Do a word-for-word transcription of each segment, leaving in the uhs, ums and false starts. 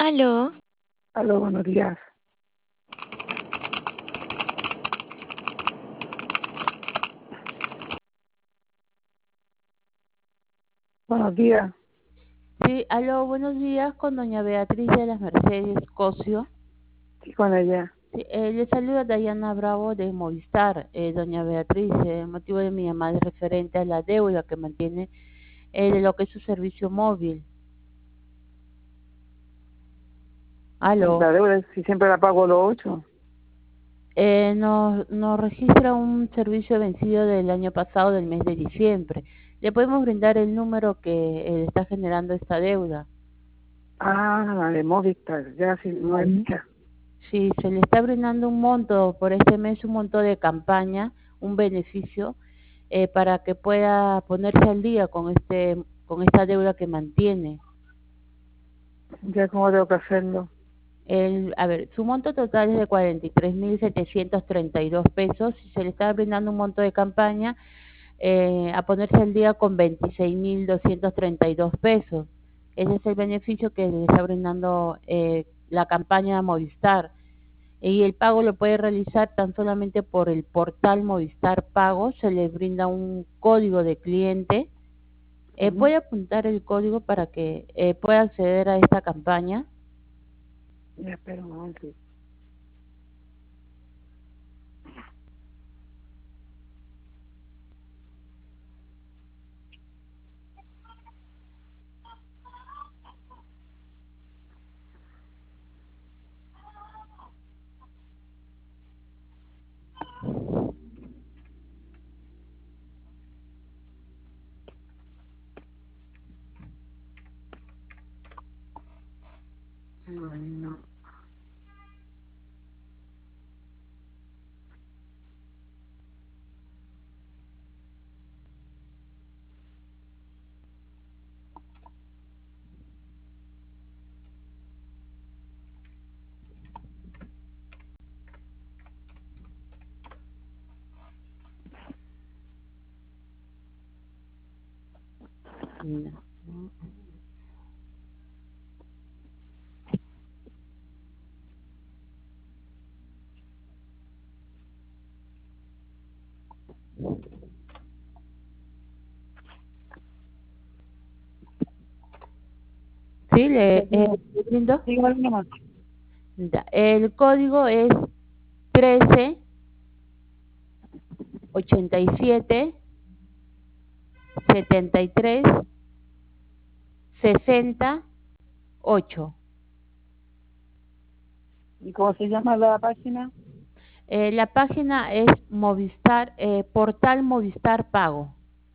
Aló, Aló, buenos días. Buenos días. Sí, aló, buenos días, con doña Beatriz de las Mercedes Cosio. Sí, con ella. Sí, eh, le saluda Dayana Bravo de Movistar. Eh, doña Beatriz, eh, el motivo de mi llamada es referente a la deuda que mantiene eh, de lo que es su servicio móvil. Aló, La deuda, si siempre la pago los ocho. eh, nos, nos registra un servicio vencido del año pasado, del mes de diciembre. ¿Le podemos brindar el número que eh, está generando esta deuda? Ah, la de Movistar, ya sí, no es mía. Sí, se le está brindando un monto por este mes, un monto de campaña, un beneficio, eh, para que pueda ponerse al día con este, con esta deuda que mantiene. Ya cómo tengo que hacerlo. El, a ver, su monto total es de cuarenta y tres mil setecientos treinta y dos pesos y se le está brindando un monto de campaña eh, a ponerse al día con veintiséis mil doscientos treinta y dos pesos. Ese es el beneficio que le está brindando eh, la campaña Movistar. Y el pago lo puede realizar tan solamente por el portal Movistar Pago. Se le brinda un código de cliente. Eh, Ujú. puede apuntar el código para que eh, pueda acceder a esta campaña. Ya espera un momento. Ay, no. No. ¿Sí? ¿Le, Ya, eh, dígame. le brindo? Dígame nomás. Ya. El código es trece ochenta y siete setenta y tres sesenta ocho. ¿Y cómo se llama la página? Eh, la página es Movistar, eh, portal Movistar Pago.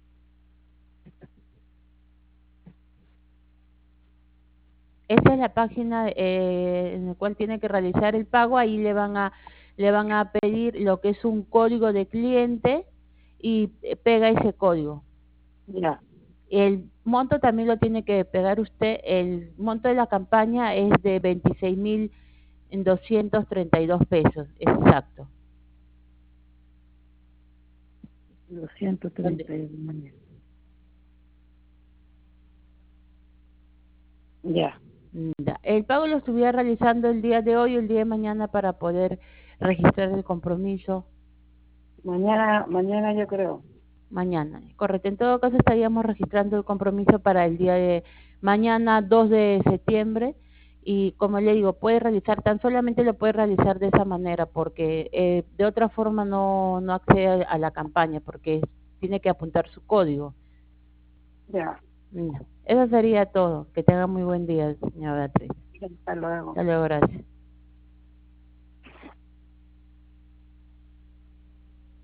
Esa es la página eh, en la cual tiene que realizar el pago. Ahí le van a le van a pedir lo que es un código de cliente y eh, pega ese código. Ya, El monto también lo tiene que pegar usted. El monto de la campaña es de veintiséis mil doscientos treinta y dos pesos, exacto. doscientos Donde- treinta y uno. Ya. Ya. El pago lo estuviera realizando el día de hoy o el día de mañana para poder registrar el compromiso. Mañana, mañana yo creo. Mañana, correcto. En todo caso estaríamos registrando el compromiso para el día de mañana, dos de septiembre. Y como le digo, puede realizar, tan solamente lo puede realizar de esa manera, porque eh, de otra forma no, no accede a la campaña, porque tiene que apuntar su código. Ya. No. Eso sería todo. Que tenga muy buen día, señora Beatriz. Hasta luego. Hasta luego, gracias.